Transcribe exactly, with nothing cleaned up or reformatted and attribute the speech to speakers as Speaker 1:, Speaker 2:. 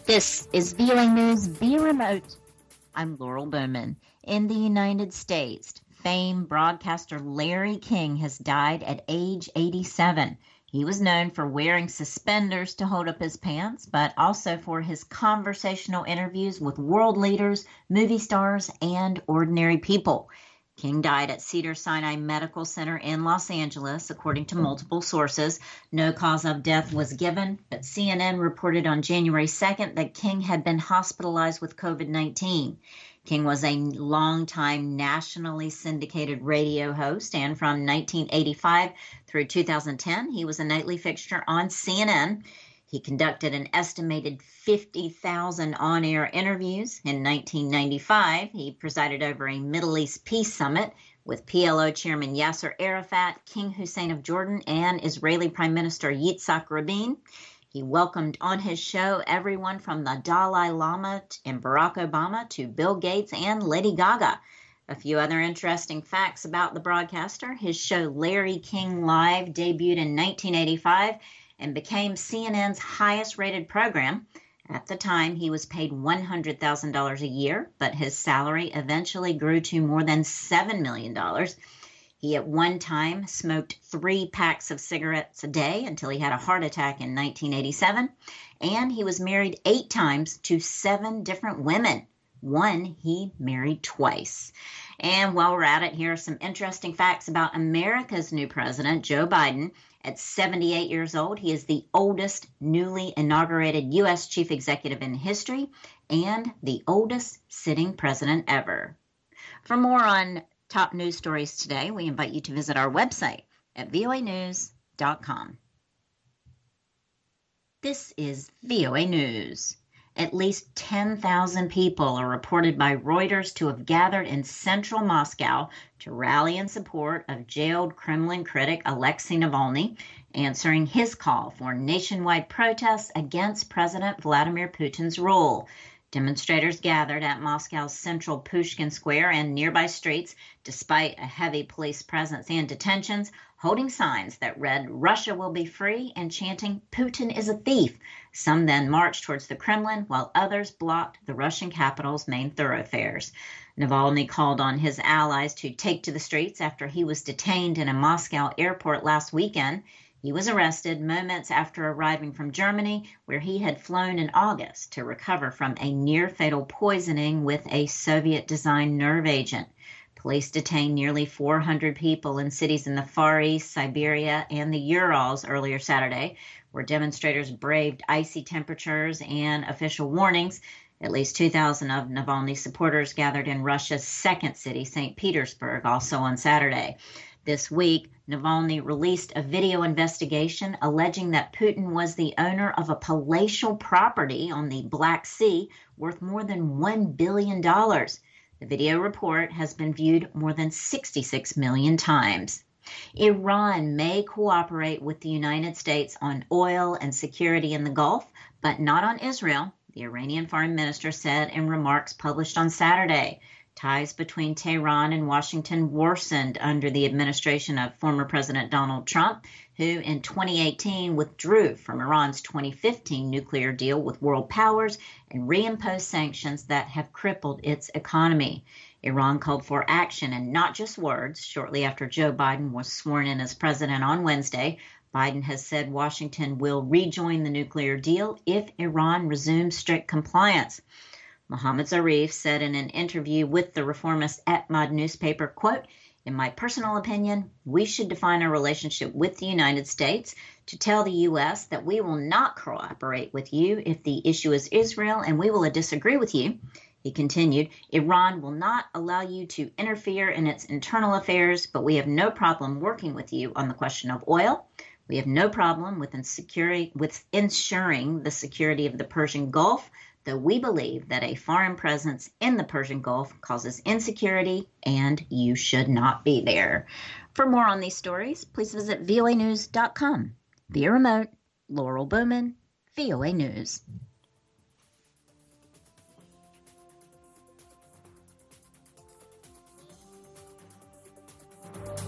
Speaker 1: This is V O A News via remote. I'm Laurel Bowman. In the United States, famed broadcaster Larry King has died at age eighty-seven. He was known for wearing suspenders to hold up his pants, but also for his conversational interviews with world leaders, movie stars, and ordinary people. King died at Cedars-Sinai Medical Center in Los Angeles, according to multiple sources. No cause of death was given, but C N N reported on January second that King had been hospitalized with covid nineteen. King was a longtime nationally syndicated radio host, and from nineteen eighty-five through two thousand ten, he was a nightly fixture on C N N. He conducted an estimated fifty thousand on-air interviews. In nineteen ninety-five, he presided over a Middle East peace summit with P L O Chairman Yasser Arafat, King Hussein of Jordan, and Israeli Prime Minister Yitzhak Rabin. He welcomed on his show everyone from the Dalai Lama and Barack Obama to Bill Gates and Lady Gaga. A few other interesting facts about the broadcaster. His show Larry King Live debuted in nineteen eighty-five and became C N N's highest-rated program. At the time, he was paid one hundred thousand dollars a year, but his salary eventually grew to more than seven million dollars. He at one time smoked three packs of cigarettes a day until he had a heart attack in nineteen eighty-seven, and he was married eight times to seven different women. One he married twice. And while we're at it, here are some interesting facts about America's new president, Joe Biden. At seventy-eight years old, he is the oldest newly inaugurated U S chief executive in history and the oldest sitting president ever. For more on top news stories today, we invite you to visit our website at V O A news dot com. This is V O A News. At least ten thousand people are reported by Reuters to have gathered in central Moscow to rally in support of jailed Kremlin critic Alexei Navalny, answering his call for nationwide protests against President Vladimir Putin's rule. Demonstrators gathered at Moscow's central Pushkin Square and nearby streets, despite a heavy police presence and detentions, holding signs that read, "Russia will be free," and chanting, "Putin is a thief." Some then marched towards the Kremlin, while others blocked the Russian capital's main thoroughfares. Navalny called on his allies to take to the streets after he was detained in a Moscow airport last weekend. He was arrested moments after arriving from Germany, where he had flown in August to recover from a near-fatal poisoning with a Soviet-designed nerve agent. Police detained nearly four hundred people in cities in the Far East, Siberia, and the Urals earlier Saturday, where demonstrators braved icy temperatures and official warnings. At least two thousand of Navalny's supporters gathered in Russia's second city, Saint Petersburg, also on Saturday. This week, Navalny released a video investigation alleging that Putin was the owner of a palatial property on the Black Sea worth more than one billion dollars. The video report has been viewed more than sixty-six million times. Iran may cooperate with the United States on oil and security in the Gulf, but not on Israel, the Iranian foreign minister said in remarks published on Saturday. Ties between Tehran and Washington worsened under the administration of former President Donald Trump, who in twenty eighteen withdrew from Iran's twenty fifteen nuclear deal with world powers and reimposed sanctions that have crippled its economy. Iran called for action and not just words. Shortly after Joe Biden was sworn in as president on Wednesday, Biden has said Washington will rejoin the nuclear deal if Iran resumes strict compliance. Mohammad Zarif said in an interview with the reformist Etmad newspaper, quote, "In my personal opinion, we should define our relationship with the United States to tell the U S that we will not cooperate with you if the issue is Israel and we will disagree with you." He continued, "Iran will not allow you to interfere in its internal affairs, but we have no problem working with you on the question of oil. We have no problem with, insecurity, with ensuring the security of the Persian Gulf, though we believe that a foreign presence in the Persian Gulf causes insecurity and you should not be there." For more on these stories, please visit V O A news dot com. Via remote, Laurel Bowman, V O A News.